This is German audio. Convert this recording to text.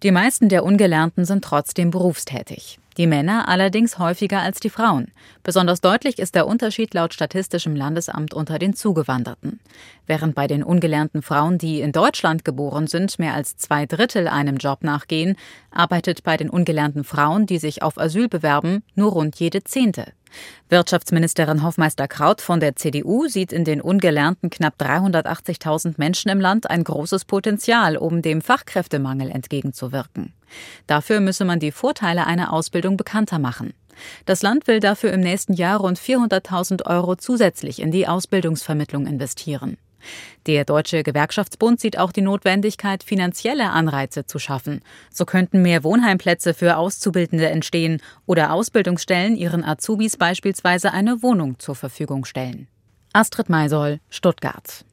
Die meisten der Ungelernten sind trotzdem berufstätig. Die Männer allerdings häufiger als die Frauen. Besonders deutlich ist der Unterschied laut Statistischem Landesamt unter den Zugewanderten. Während bei den ungelernten Frauen, die in Deutschland geboren sind, mehr als 2/3 einem Job nachgehen, arbeitet bei den ungelernten Frauen, die sich auf Asyl bewerben, nur rund jede 10. Wirtschaftsministerin Hofmeister-Kraut von der CDU sieht in den ungelernten knapp 380.000 Menschen im Land ein großes Potenzial, um dem Fachkräftemangel entgegenzuwirken. Dafür müsse man die Vorteile einer Ausbildung bekannter machen. Das Land will dafür im nächsten Jahr rund 400.000 € zusätzlich in die Ausbildungsvermittlung investieren. Der Deutsche Gewerkschaftsbund sieht auch die Notwendigkeit, finanzielle Anreize zu schaffen. So könnten mehr Wohnheimplätze für Auszubildende entstehen oder Ausbildungsstellen ihren Azubis beispielsweise eine Wohnung zur Verfügung stellen. Astrid Maisoll, Stuttgart.